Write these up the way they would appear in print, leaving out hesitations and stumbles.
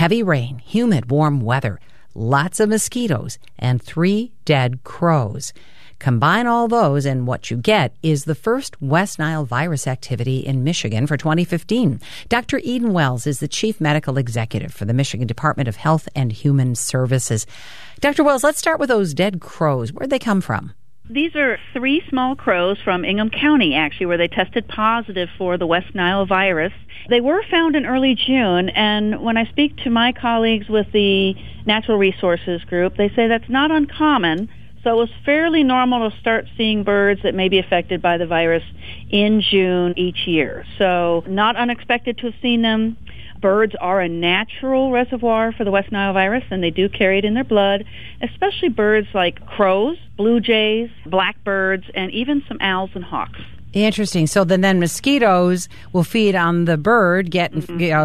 heavy rain, humid, warm weather, lots of mosquitoes, and 3 dead crows. Combine all those, and what you get is the first West Nile virus activity in Michigan for 2015. Dr. Eden Wells is the Chief Medical Executive for the Michigan Department of Health and Human Services. Dr. Wells, let's start with those dead crows. Where'd they come from? These are 3 small crows from Ingham County, actually, where they tested positive for the West Nile virus. They were found in early June, and when I speak to my colleagues with the Natural Resources Group, they say that's not uncommon. So it was fairly normal to start seeing birds that may be affected by the virus in June each year. So not unexpected to have seen them. Birds are a natural reservoir for the West Nile virus, and they do carry it in their blood, especially birds like crows, blue jays, blackbirds, and even some owls and hawks. Interesting. So then mosquitoes will feed on the bird, get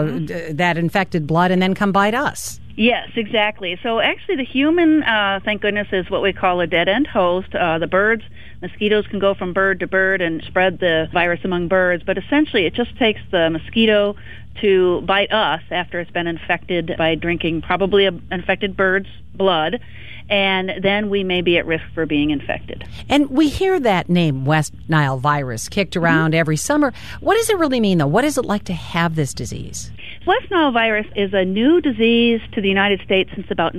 that infected blood, and then come bite us. Yes, exactly. So actually the human, thank goodness, is what we call a dead-end host. The birds, mosquitoes can go from bird to bird and spread the virus among birds, but essentially it just takes the mosquito to bite us after it's been infected by drinking probably an infected bird's blood, and then we may be at risk for being infected. And we hear that name, West Nile virus, kicked around every summer. What does it really mean, though? What is it like to have this disease? West Nile virus is a new disease to the United States since about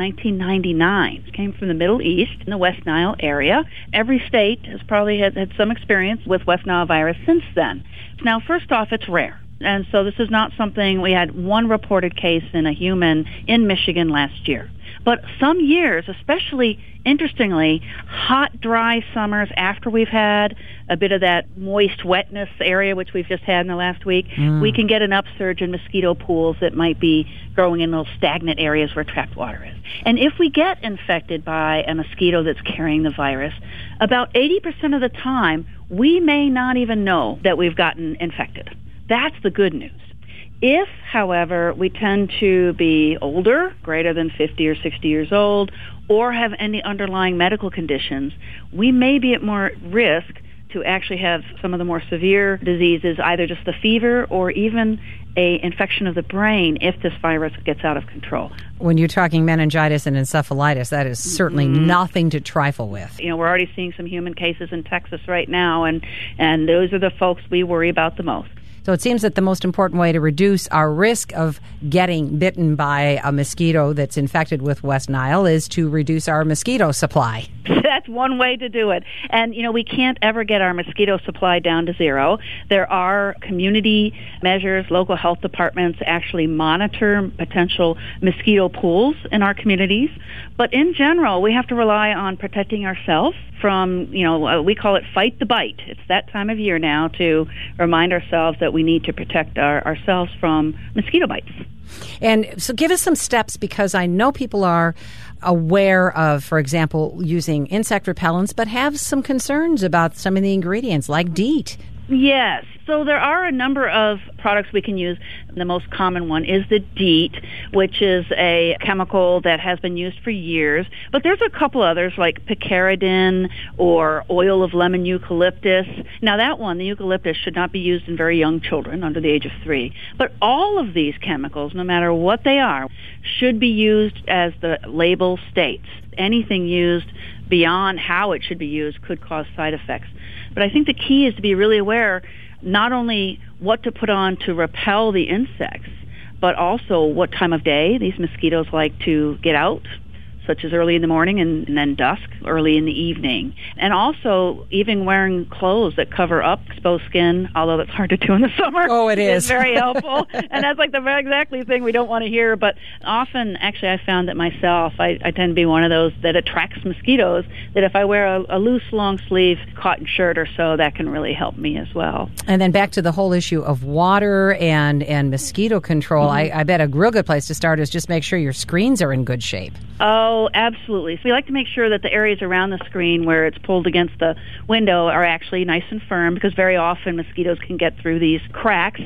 1999. It came from the Middle East in the West Nile area. Every state has probably had some experience with West Nile virus since then. Now, first off, it's rare. And so this is not something, we had 1 reported case in a human in Michigan last year. But some years, especially, interestingly, hot, dry summers after we've had a bit of that moist wetness area, which we've just had in the last week, we can get an upsurge in mosquito pools that might be growing in those stagnant areas where trapped water is. And if we get infected by a mosquito that's carrying the virus, about 80% of the time, we may not even know that we've gotten infected. That's the good news. If, however, we tend to be older, greater than 50 or 60 years old, or have any underlying medical conditions, we may be at more risk to actually have some of the more severe diseases, either just the fever or even a infection of the brain if this virus gets out of control. When you're talking meningitis and encephalitis, that is certainly nothing to trifle with. You know, we're already seeing some human cases in Texas right now, and those are the folks we worry about the most. So it seems that the most important way to reduce our risk of getting bitten by a mosquito that's infected with West Nile is to reduce our mosquito supply. That's one way to do it. And, you know, we can't ever get our mosquito supply down to zero. There are community measures. Local health departments actually monitor potential mosquito pools in our communities. But in general, we have to rely on protecting ourselves from, we call it fight the bite. It's that time of year now to remind ourselves that we need to protect ourselves from mosquito bites. And so give us some steps, because I know people are aware of, for example, using insect repellents, but have some concerns about some of the ingredients like DEET. Yes. So there are a number of products we can use. The most common one is the DEET, which is a chemical that has been used for years. But there's a couple others like picaridin or oil of lemon eucalyptus. Now that one, the eucalyptus, should not be used in very young children under the age of 3. But all of these chemicals, no matter what they are, should be used as the label states. Anything used beyond how it should be used could cause side effects. But I think the key is to be really aware not only what to put on to repel the insects, but also what time of day these mosquitoes like to get out, such as early in the morning and then dusk, early in the evening. And also even wearing clothes that cover up exposed skin, although that's hard to do in the summer. Oh, it is. It's very helpful. And that's like the exactly thing we don't want to hear. But often, actually, I found that myself, I tend to be one of those that attracts mosquitoes, that if I wear a loose, long-sleeve cotton shirt or so, that can really help me as well. And then back to the whole issue of water and mosquito control, I bet a real good place to start is just make sure your screens are in good shape. Oh, absolutely. So we like to make sure that the areas around the screen where it's pulled against the window are actually nice and firm, because very often mosquitoes can get through these cracks.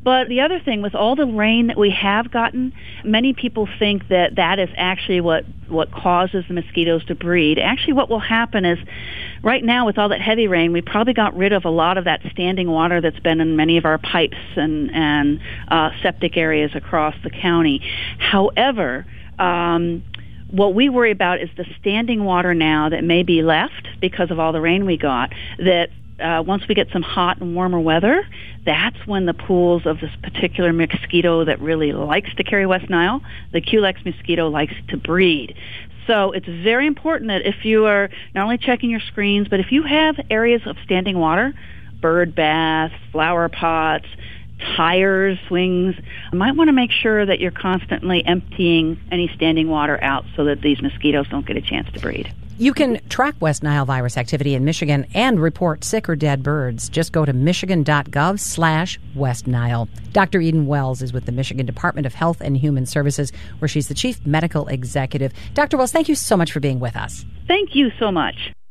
But the other thing, with all the rain that we have gotten, many people think that that is actually what causes the mosquitoes to breed. Actually, what will happen is, right now with all that heavy rain, we probably got rid of a lot of that standing water that's been in many of our pipes and septic areas across the county. However, what we worry about is the standing water now that may be left because of all the rain we got, that once we get some hot and warmer weather, that's when the pools of this particular mosquito that really likes to carry West Nile, the Culex mosquito, likes to breed. So it's very important that if you are not only checking your screens, but if you have areas of standing water, bird baths, flower pots, tires, swings, you might want to make sure that you're constantly emptying any standing water out so that these mosquitoes don't get a chance to breed. You can track West Nile virus activity in Michigan and report sick or dead birds. Just go to michigan.gov/West Nile. Dr. Eden Wells is with the Michigan Department of Health and Human Services, where she's the Chief Medical Executive. Dr. Wells, thank you so much for being with us. Thank you so much.